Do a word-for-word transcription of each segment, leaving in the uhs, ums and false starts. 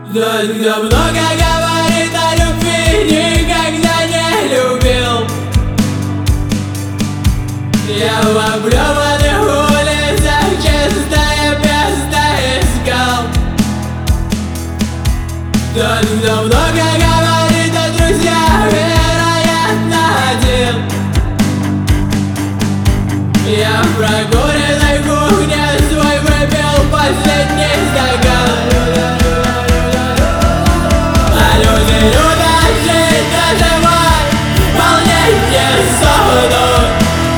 Тот, кто много говорит о любви, никогда не любил. Я в облёванных улицах чистое место искал. Тот, кто много говорит о друзьях, вероятно, один. Я в прокуренной кухне свой выпил последний стакан. А люди любят жить, доживать, волнение сохнут.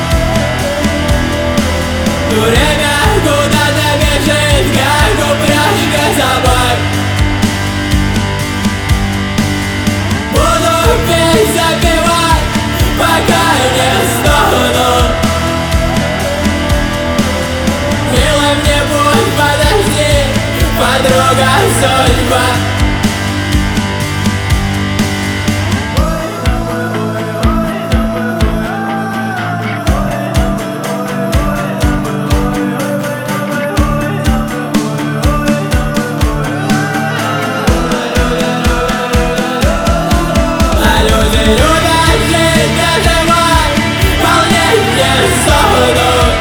Время куда-то бежит, как упряжка собак. Буду петь, запевать, пока не сдохну. Милый мне путь, подожди, подруга судьба. Любят жить, доживать, волнение сохнут.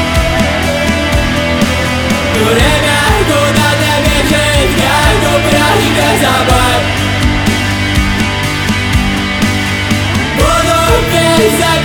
Время куда-то бежит, как упряжка собак. Буду петь,